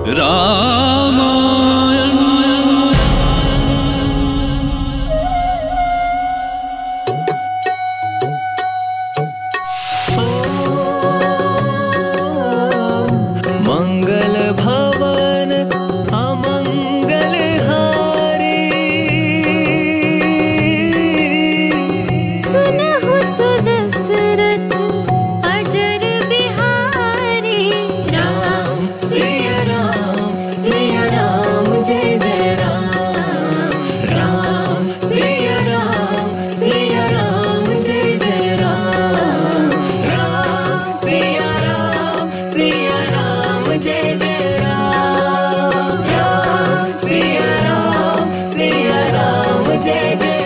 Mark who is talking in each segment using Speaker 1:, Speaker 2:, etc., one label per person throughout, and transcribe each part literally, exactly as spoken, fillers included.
Speaker 1: रामायण।
Speaker 2: मंगल भवन अमंगल हारी,
Speaker 3: सुनहु सुदशरथ अजर बिहारी। राम सिया राम सिया राम जय जय राम। राम सिया राम सिया राम जय जय राम। राम सिया राम सिया राम जय जय राम। राम सिया राम सिया राम जय जय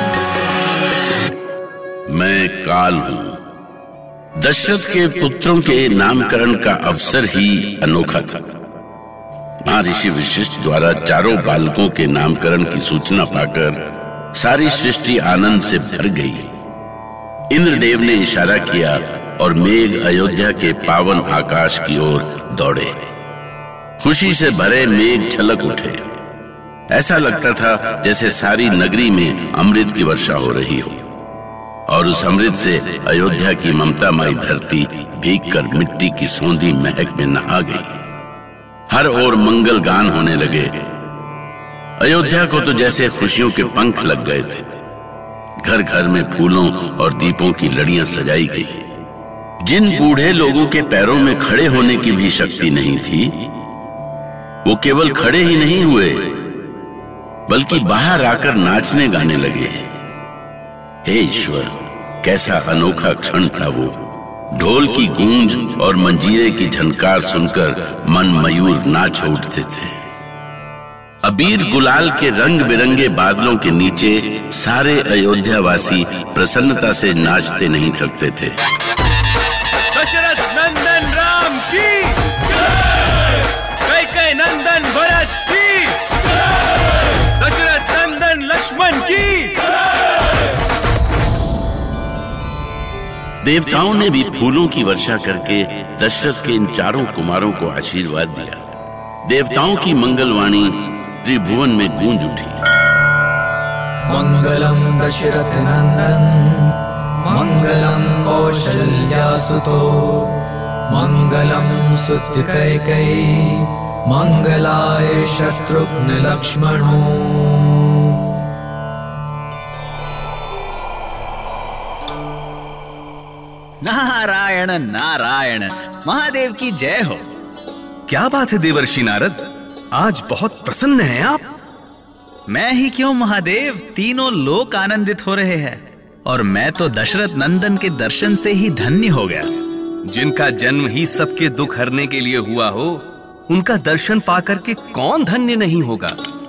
Speaker 3: राम।
Speaker 4: मैं काल हूँ। दशरथ के पुत्रों के नामकरण का अवसर ही अनोखा था। महर्षि वशिष्ठ द्वारा चारों बालकों के नामकरण की सूचना पाकर सारी सृष्टि आनंद से भर गई। इंद्रदेव ने इशारा किया और मेघ अयोध्या के पावन आकाश की ओर दौड़े। खुशी से भरे मेघ छलक उठे। ऐसा लगता था जैसे सारी नगरी में अमृत की वर्षा हो रही हो, और उस अमृत से अयोध्या की ममतामयी धरती भीगकर मिट्टी की सौंधी महक में नहा गई। हर ओर मंगल गान होने लगे। अयोध्या को तो जैसे खुशियों के पंख लग गए थे। घर घर में फूलों और दीपों की लड़ियां सजाई गई। जिन बूढ़े लोगों के पैरों में खड़े होने की भी शक्ति नहीं थी, वो केवल खड़े ही नहीं हुए बल्कि बाहर आकर नाचने गाने लगे। हे ईश्वर, कैसा अनोखा क्षण था वो। ढोल की गूंज और मंजीरे की झनकार सुनकर मन मयूर नाच उठते थे। अबीर गुलाल के रंग बिरंगे बादलों के नीचे सारे अयोध्यावासी प्रसन्नता से नाचते नहीं थकते थे।
Speaker 2: दशरथ नंदन राम की जय, कैकेयी नंदन भरत की जय, दशरथ नंदन लक्ष्मण की जय।
Speaker 4: देवताओं ने भी फूलों की वर्षा करके दशरथ के इन चारों कुमारों को आशीर्वाद दिया। देवताओं की मंगलवाणी त्रिभुवन में गूंज उठी।
Speaker 5: मंगलम दशरथ नंदन मंगलम कौशल्यासुतो मंगलम सुत कैकेयी मंगलाय शत्रुघ्न लक्ष्मणो।
Speaker 1: नारायण नारायण, महादेव की जय हो।
Speaker 6: क्या बात है देवर्षि नारद, आज बहुत प्रसन्न हैं आप।
Speaker 1: मैं ही क्यों महादेव, तीनों लोक आनंदित हो रहे हैं। और मैं तो दशरथ नंदन के दर्शन से ही धन्य हो गया।
Speaker 6: जिनका जन्म ही सबके दुख हरने के लिए हुआ हो, उनका दर्शन पाकर के कौन धन्य नहीं होगा।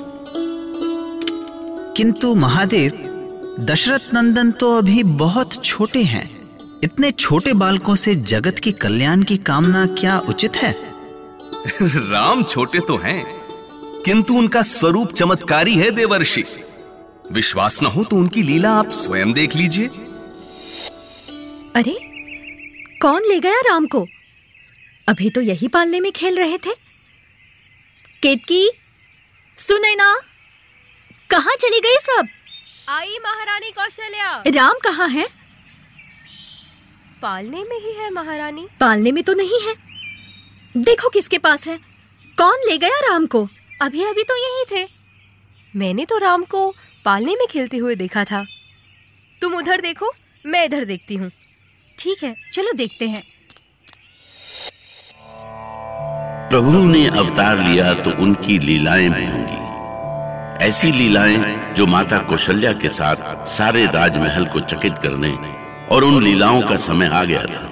Speaker 1: किंतु महादेव, दशरथ नंदन तो अभी बहुत छोटे हैं। इतने छोटे बालकों से जगत की कल्याण की कामना क्या उचित है?
Speaker 6: राम छोटे तो हैं, किंतु उनका स्वरूप चमत्कारी है देवर्षि। विश्वास न हो तो उनकी लीला आप स्वयं देख लीजिए।
Speaker 7: अरे, कौन ले गया राम को? अभी तो यही पालने में खेल रहे थे। केतकी, सुनैना, कहाँ चली गई सब?
Speaker 8: आई महारानी कौशल्या।
Speaker 7: राम कहाँ है?
Speaker 8: पालने में ही है महारानी।
Speaker 7: पालने में तो नहीं है। देखो किसके पास है। कौन ले गया राम को?
Speaker 8: अभी अभी तो यही थे। मैंने तो राम को पालने में खेलते हुए देखा था। तुम उधर देखो, मैं इधर देखती हूँ।
Speaker 7: ठीक है, चलो देखते हैं।
Speaker 4: प्रभु ने अवतार लिया तो उनकी लीलाएं भी होंगी। ऐसी लीलाएं जो माता कौशल्या के साथ सारे राजमहल को चकित करने, और उन लीलाओं का समय आ गया था।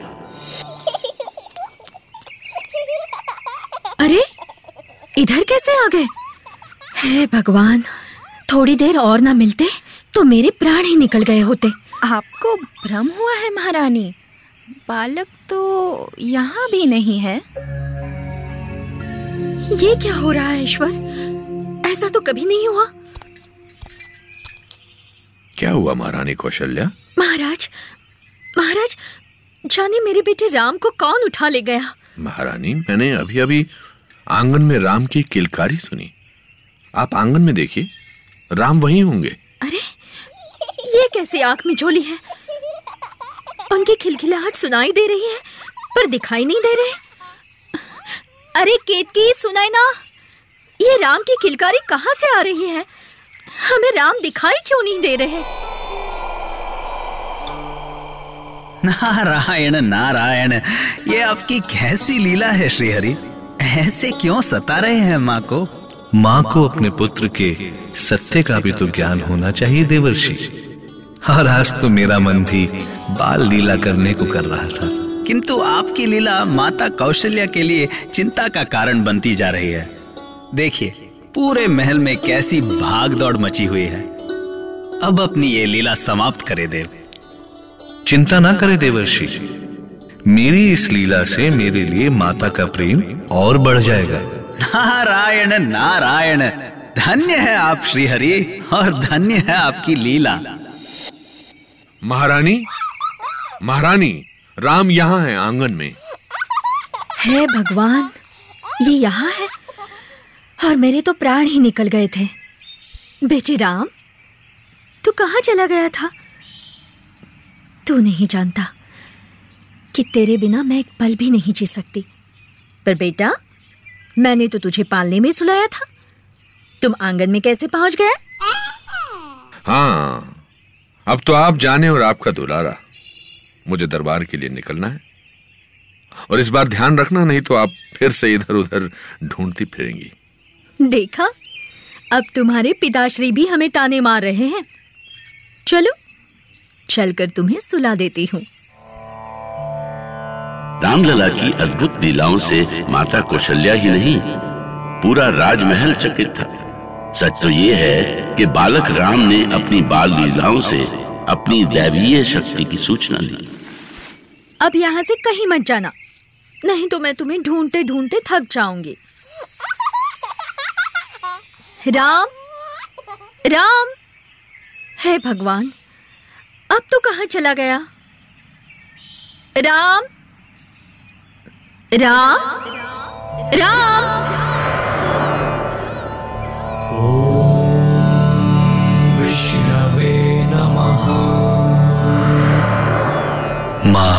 Speaker 7: अरे, इधर कैसे आ गए? हे भगवान, थोड़ी देर और ना मिलते तो मेरे प्राण ही निकल गए होते।
Speaker 9: आपको भ्रम हुआ है महारानी, बालक तो यहाँ भी नहीं है।
Speaker 7: ये क्या हो रहा है ईश्वर? ऐसा तो कभी नहीं हुआ।
Speaker 10: क्या हुआ महारानी कौशल्या?
Speaker 7: महाराज, महाराज, जाने मेरे बेटे राम को कौन उठा ले गया?
Speaker 10: महारानी, मैंने अभी अभी आंगन में राम की किलकारी सुनी। आप आंगन में देखिए, राम वहीं होंगे।
Speaker 7: अरे ये कैसी आंख में झोली है? उनकी खिलखिलाहट सुनाई दे रही है पर दिखाई नहीं दे रहे। अरे केतकी, सुनाई ना, ये राम की किलकारी कहाँ से आ रही है? हमें राम दिखाई क्यों नहीं दे रहे?
Speaker 1: नारायण नारायण, ये आपकी कैसी लीला है श्रीहरि? ऐसे क्यों सता रहे हैं माँ को?
Speaker 11: माँ को अपने पुत्र के सत्य का भी तो ज्ञान होना चाहिए देवर्षि। और आज तो मेरा मन भी बाल लीला करने को कर रहा था।
Speaker 1: किंतु आपकी लीला माता कौशल्या के लिए चिंता का कारण बनती जा रही है। देखिए, पूरे महल में कैसी भाग दौड़ मची हुई है। अब अपनी ये लीला समाप्त करे देव।
Speaker 11: चिंता ना करे देवर्षि, मेरी इस लीला से मेरे लिए माता का प्रेम और बढ़ जाएगा।
Speaker 1: नारायण नारायण, धन्य है आप श्रीहरि और धन्य है आपकी लीला।
Speaker 10: महारानी, महारानी, राम यहाँ है आंगन में।
Speaker 7: हे भगवान, ये यहाँ है और मेरे तो प्राण ही निकल गए थे। बेटे राम, तू कहाँ चला गया था? तू नहीं जानता कि तेरे बिना मैं एक पल भी नहीं जी सकती। पर बेटा, मैंने तो तुझे पालने में सुलाया था, तुम आंगन में कैसे पहुंच गए?
Speaker 10: हाँ, अब तो आप जाने और आपका दुलारा। मुझे दरबार के लिए निकलना है और इस बार ध्यान रखना, नहीं तो आप फिर से इधर उधर ढूंढती फिरेंगी।
Speaker 7: देखा, अब तुम्हारे पिताश्री भी हमें ताने मार रहे हैं। चलो, चलकर तुम्हें सुला देती हूँ।
Speaker 4: रामलला की अद्भुत लीलाओं से माता कौशल्या ही नहीं, पूरा राजमहल चकित था। सच तो ये है कि बालक राम ने अपनी बाल लीलाओं से अपनी दैवीय शक्ति की सूचना दी।
Speaker 7: अब यहाँ से कहीं मत जाना, नहीं तो मैं तुम्हें ढूंढते ढूंढते थक जाऊंगी। राम, राम, हे भगवान, अब तो कहाँ चला गया? राम, राम, राम।
Speaker 5: विष्णवे नमः।
Speaker 11: माँ,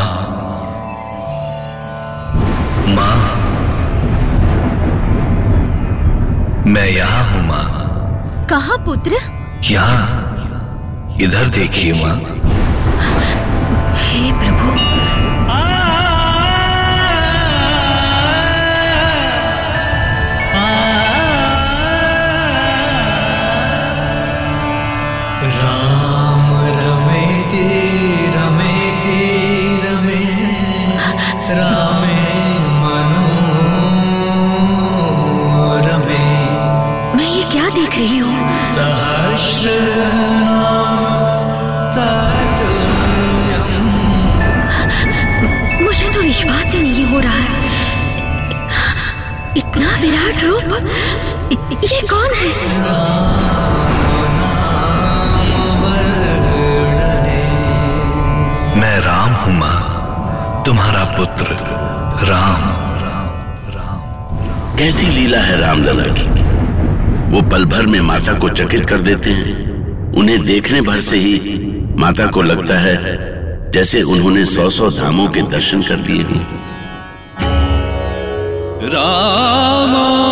Speaker 11: माँ, मैं यहाँ हूँ माँ।
Speaker 7: कहाँ पुत्र?
Speaker 11: यहाँ, इधर देखिए माँ।
Speaker 7: हे प्रभु,
Speaker 5: राम रमेति रमेति रमे रामे मनोरमे।
Speaker 7: मैं ये क्या देख रही हूँ?
Speaker 5: सहस्रनाम तत्तुल्यम्।
Speaker 7: मुझे तो विश्वास ही नहीं हो रहा है। इतना विराट रूप, ये कौन है?
Speaker 11: मैं राम हूँ माँ, तुम्हारा पुत्र राम।
Speaker 4: कैसी लीला है रामलला की। वो पल भर में माता को चकित कर देते हैं। उन्हें देखने भर से ही माता को लगता है जैसे उन्होंने सौ सौ धामों के दर्शन कर लिए हों।
Speaker 5: राम